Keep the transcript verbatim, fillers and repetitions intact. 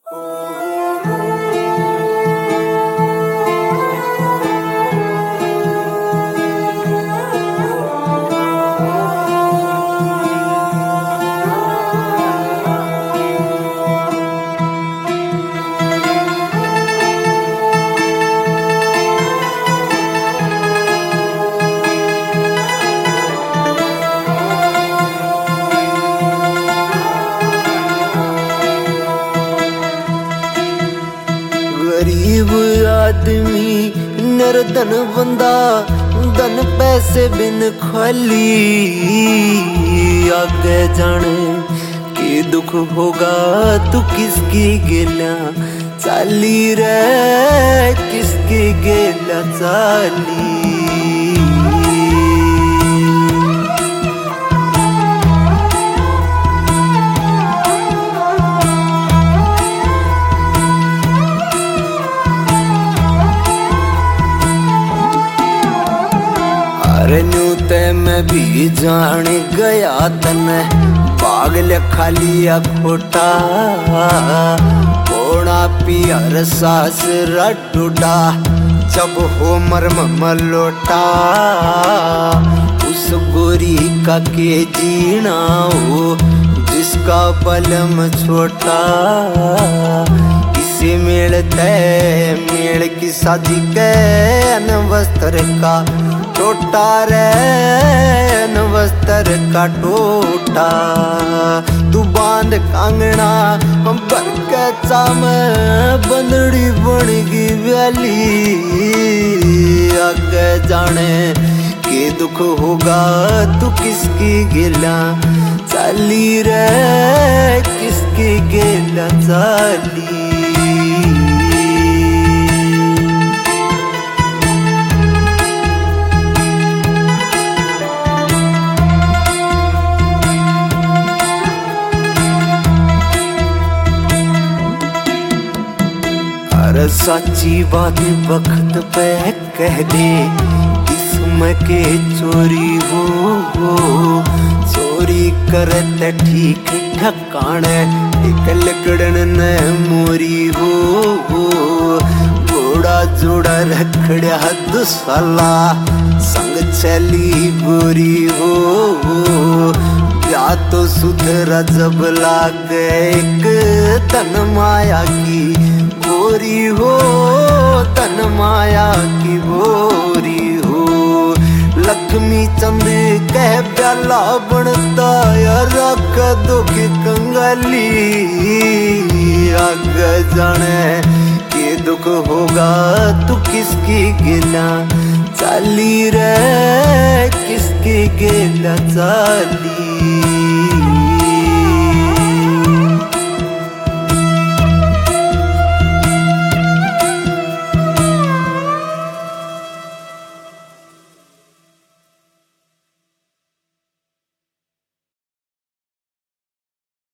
गरीब आदमी निर्धन बंदा, धन पैसे बिन खाली। आगे जाने के दुख होगा तू किसकी गेला चाली रे, किसकी गेला चाली। अरे न्यू ते मैं भी जान गया तने पागल खालिया खोटा। कोना पियर सास रटूडा जब हो मरम मलोटा। उस गोरी का के जीना हो जिसका बलम छोटा। इसे मेलते मेल की शादी के अनवस्त्र का टोटा रे, अनवस्त्र का टोटा। तू बांध कांगना भर के चाम बंदड़ी बनेगी व्याली। आगे जाने के दुख होगा तू किसकी गेला चाली रे, किसकी गेला चाली। अरे सच्ची बात वक्त पे कह दे, इसमें के चोरी हो, हो। चोरी करते ठीक ठकाने एक लकड़न न मोरी हो, हो। घोड़ा जोड़ा रखड़ा दुसाला संग चली गोरी हो, हो। या तो सुधरा जब लागे एक तन माया की गोरी हो, तन माया की गोरी हो। लक्ष्मी चंद कह प्याला बनता यार रख दो की कंगाली। आगे जाने के दुख होगा तू किसकी गिला चाली रे, किसकी गिला चाली।